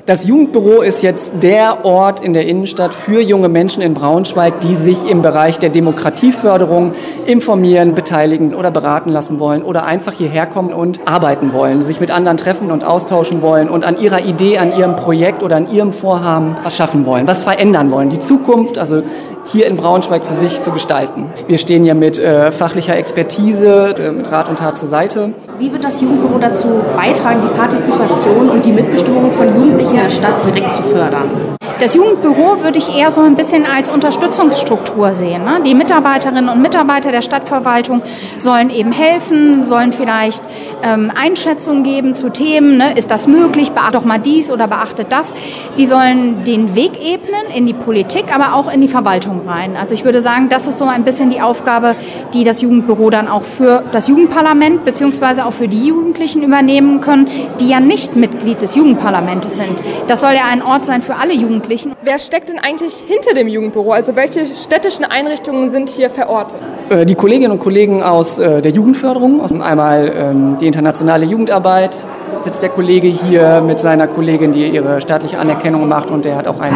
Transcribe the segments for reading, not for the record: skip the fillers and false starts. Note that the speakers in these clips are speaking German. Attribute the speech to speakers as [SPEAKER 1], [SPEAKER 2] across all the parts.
[SPEAKER 1] Das Jugendbüro ist jetzt der Ort in der Innenstadt für junge Menschen in Braunschweig, die sich im Bereich der Demokratieförderung informieren, beteiligen oder beraten lassen wollen oder einfach hierher kommen und arbeiten wollen, sich mit anderen treffen und austauschen wollen und an ihrer Idee, an ihrem Projekt oder an ihrem Vorhaben was schaffen wollen, was verändern wollen, die Zukunft, also hier in Braunschweig für sich zu gestalten. Wir stehen ja mit fachlicher Expertise, mit Rat und Tat zur Seite.
[SPEAKER 2] Wie wird das Jugendbüro dazu beitragen, die Partizipation und die Mitbestimmung von Jugendlichen in der Stadt direkt zu fördern?
[SPEAKER 3] Das Jugendbüro würde ich eher so ein bisschen als Unterstützungsstruktur sehen. Ne? Die Mitarbeiterinnen und Mitarbeiter der Stadtverwaltung sollen eben helfen, sollen vielleicht Einschätzungen geben zu Themen. Ne? Ist das möglich? Beachtet doch mal dies oder beachtet das. Die sollen den Weg ebnen in die Politik, aber auch in die Verwaltung rein. Also ich würde sagen, das ist so ein bisschen die Aufgabe, die das Jugendbüro dann auch für das Jugendparlament beziehungsweise auch für die Jugendlichen übernehmen können, die ja nicht Mitglied des Jugendparlamentes sind. Das soll ja ein Ort sein für alle Jugendlichen.
[SPEAKER 4] Wer steckt denn eigentlich hinter dem Jugendbüro? Also welche städtischen Einrichtungen sind hier verortet?
[SPEAKER 1] Die Kolleginnen und Kollegen aus der Jugendförderung, einmal die internationale Jugendarbeit, sitzt der Kollege hier mit seiner Kollegin, die ihre staatliche Anerkennung macht und der hat auch eine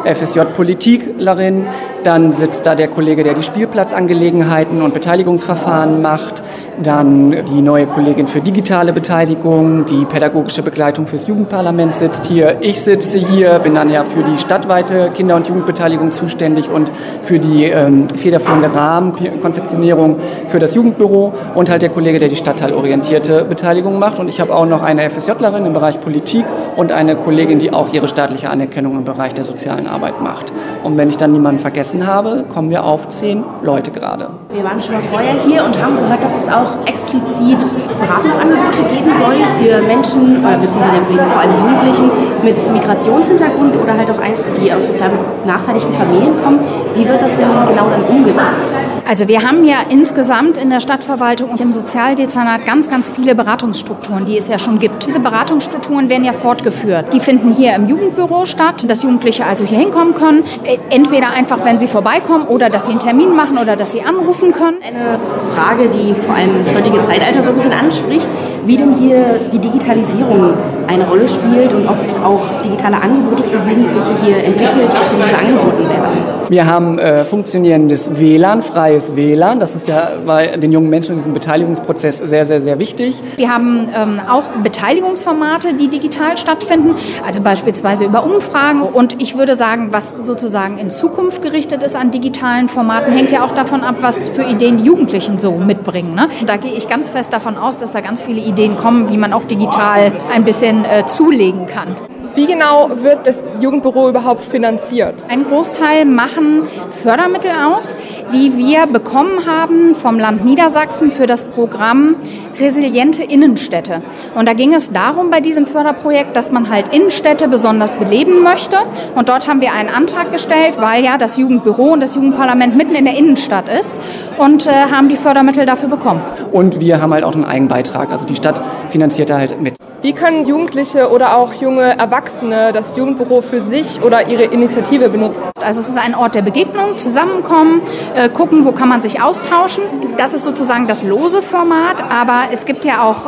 [SPEAKER 1] FSJ-Politiklerin. Dann sitzt da der Kollege, der die Spielplatzangelegenheiten und Beteiligungsverfahren macht. Dann die neue Kollegin für digitale Beteiligung, die pädagogische Begleitung fürs Jugendparlament sitzt hier. Ich sitze hier, bin dann ja für die stadtweite Kinder- und Jugendbeteiligung zuständig und für die federführende Rahmenkonzeptionierung für das Jugendbüro und halt der Kollege, der die stadtteilorientierte Beteiligung macht. Und ich habe auch noch eine FSJlerin im Bereich Politik und eine Kollegin, die auch ihre staatliche Anerkennung im Bereich der sozialen Arbeit macht. Und wenn ich dann niemanden vergessen habe, kommen wir auf 10 Leute gerade.
[SPEAKER 2] Wir waren schon mal vorher hier und haben gehört, dass es auch explizit Beratungsangebote geben soll für Menschen, oder beziehungsweise vor allem Jugendlichen mit Migrationshintergrund oder halt auch einfach, die aus sozial benachteiligten Familien kommen. Wie wird das denn genau dann umgesetzt?
[SPEAKER 3] Also wir haben ja insgesamt in der Stadtverwaltung und im Sozialdezernat ganz, ganz viele Beratungsstrukturen, die es ja schon gibt. Diese Beratungsstrukturen werden ja fortgeführt. Die finden hier im Jugendbüro statt, dass Jugendliche also hier hinkommen können. Entweder einfach, wenn sie vorbeikommen oder dass sie einen Termin machen oder dass sie anrufen können.
[SPEAKER 2] Eine Frage, die vor allem das heutige Zeitalter so ein bisschen anspricht, wie denn hier die Digitalisierung eine Rolle spielt und ob auch digitale Angebote für Jugendliche hier entwickelt bzw. angeboten werden.
[SPEAKER 1] Wir haben funktionierendes WLAN, freies WLAN. Das ist ja bei den jungen Menschen in diesem Beteiligungsprozess sehr, sehr, sehr wichtig.
[SPEAKER 3] Wir haben auch Beteiligungsformate, die digital stattfinden, also beispielsweise über Umfragen. Und ich würde sagen, was sozusagen in Zukunft gerichtet ist an digitalen Formaten, hängt ja auch davon ab, was für Ideen die Jugendlichen so mitbringen. Ne? Da gehe ich ganz fest davon aus, dass da ganz viele Ideen kommen, wie man auch digital ein bisschen zulegen kann.
[SPEAKER 4] Wie genau wird das Jugendbüro überhaupt finanziert?
[SPEAKER 3] Ein Großteil machen Fördermittel aus, die wir bekommen haben vom Land Niedersachsen für das Programm Resiliente Innenstädte. Und da ging es darum bei diesem Förderprojekt, dass man halt Innenstädte besonders beleben möchte. Und dort haben wir einen Antrag gestellt, weil ja das Jugendbüro und das Jugendparlament mitten in der Innenstadt ist und haben die Fördermittel dafür bekommen.
[SPEAKER 1] Und wir haben halt auch einen Eigenbeitrag, also die Stadt finanziert da halt mit.
[SPEAKER 4] Wie können Jugendliche oder auch junge Erwachsene das Jugendbüro für sich oder ihre Initiative benutzen?
[SPEAKER 3] Also es ist ein Ort der Begegnung, zusammenkommen, gucken, wo kann man sich austauschen. Das ist sozusagen das lose Format, aber es gibt ja auch,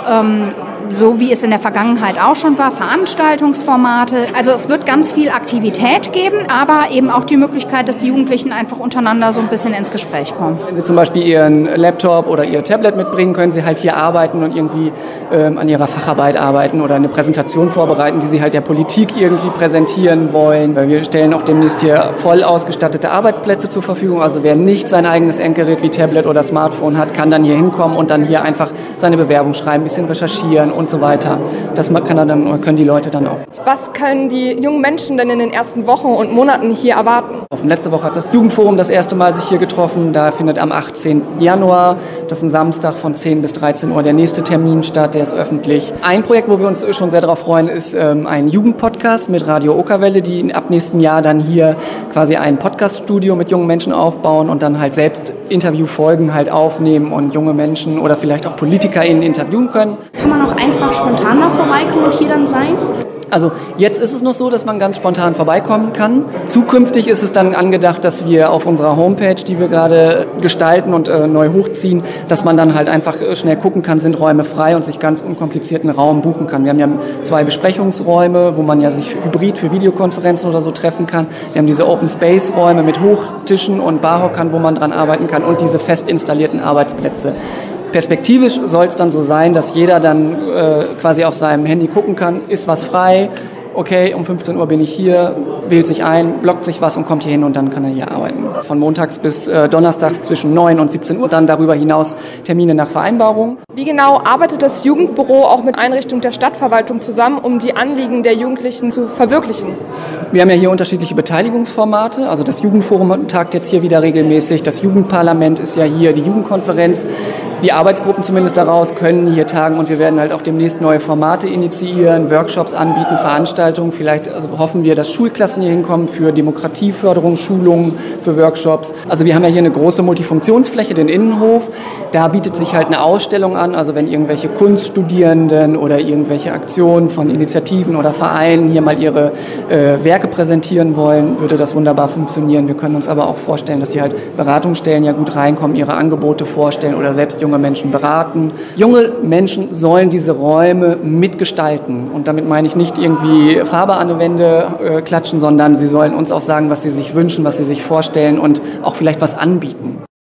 [SPEAKER 3] so wie es in der Vergangenheit auch schon war, Veranstaltungsformate. Also es wird ganz viel Aktivität geben, aber eben auch die Möglichkeit, dass die Jugendlichen einfach untereinander so ein bisschen ins Gespräch kommen.
[SPEAKER 1] Wenn Sie zum Beispiel Ihren Laptop oder Ihr Tablet mitbringen, können Sie halt hier arbeiten und irgendwie an Ihrer Facharbeit arbeiten oder eine Präsentation vorbereiten, die Sie halt der Politik irgendwie präsentieren wollen. Wir stellen auch demnächst hier voll ausgestattete Arbeitsplätze zur Verfügung. Also wer nicht sein eigenes Endgerät wie Tablet oder Smartphone hat, kann dann hier hinkommen und dann hier einfach seine Bewerbung schreiben, ein bisschen recherchieren und so weiter. Das können die Leute dann auch.
[SPEAKER 4] Was können die jungen Menschen denn in den ersten Wochen und Monaten hier erwarten?
[SPEAKER 1] Letzte Woche hat das Jugendforum das erste Mal sich hier getroffen. Da findet am 18. Januar, das ist ein Samstag von 10 bis 13 Uhr, der nächste Termin statt, der ist öffentlich. Ein Projekt, wo wir uns schon sehr darauf freuen, ist ein Jugendpodcast mit Radio Okerwelle, die ab nächstem Jahr dann hier quasi ein Podcaststudio mit jungen Menschen aufbauen und dann halt selbst Interviewfolgen halt aufnehmen und junge Menschen oder vielleicht auch PolitikerInnen interviewen können.
[SPEAKER 2] Kann man auch einfach spontan mal vorbeikommen und hier dann sein?
[SPEAKER 1] Also jetzt ist es noch so, dass man ganz spontan vorbeikommen kann. Zukünftig ist es dann angedacht, dass wir auf unserer Homepage, die wir gerade gestalten und neu hochziehen, dass man dann halt einfach schnell gucken kann, sind Räume frei und sich ganz unkomplizierten Raum buchen kann. Wir haben ja 2 Besprechungsräume, wo man ja sich hybrid für Videokonferenzen oder so treffen kann. Wir haben diese Open Space Räume mit Hochtischen und Barhockern, wo man dran arbeiten kann und diese fest installierten Arbeitsplätze. Perspektivisch soll es dann so sein, dass jeder dann quasi auf seinem Handy gucken kann, ist was frei, okay, um 15 Uhr bin ich hier, wählt sich ein, blockt sich was und kommt hier hin und dann kann er hier arbeiten. Von montags bis donnerstags zwischen 9 und 17 Uhr, dann darüber hinaus Termine nach Vereinbarung.
[SPEAKER 4] Wie genau arbeitet das Jugendbüro auch mit Einrichtungen der Stadtverwaltung zusammen, um die Anliegen der Jugendlichen zu verwirklichen?
[SPEAKER 1] Wir haben ja hier unterschiedliche Beteiligungsformate. Also das Jugendforum tagt jetzt hier wieder regelmäßig. Das Jugendparlament ist ja hier, die Jugendkonferenz. Die Arbeitsgruppen zumindest daraus können hier tagen und wir werden halt auch demnächst neue Formate initiieren, Workshops anbieten, Veranstaltungen. Vielleicht hoffen wir, dass Schulklassen hier hinkommen für Demokratieförderung, Schulungen, für Workshops. Also wir haben ja hier eine große Multifunktionsfläche, den Innenhof. Da bietet sich halt eine Ausstellung an. Also wenn irgendwelche Kunststudierenden oder irgendwelche Aktionen von Initiativen oder Vereinen hier mal ihre Werke präsentieren wollen, würde das wunderbar funktionieren. Wir können uns aber auch vorstellen, dass hier halt Beratungsstellen ja gut reinkommen, ihre Angebote vorstellen oder selbst junge Menschen beraten. Junge Menschen sollen diese Räume mitgestalten. Und damit meine ich nicht irgendwie Farbe an die Wände klatschen, sondern sie sollen uns auch sagen, was sie sich wünschen, was sie sich vorstellen und auch vielleicht was anbieten.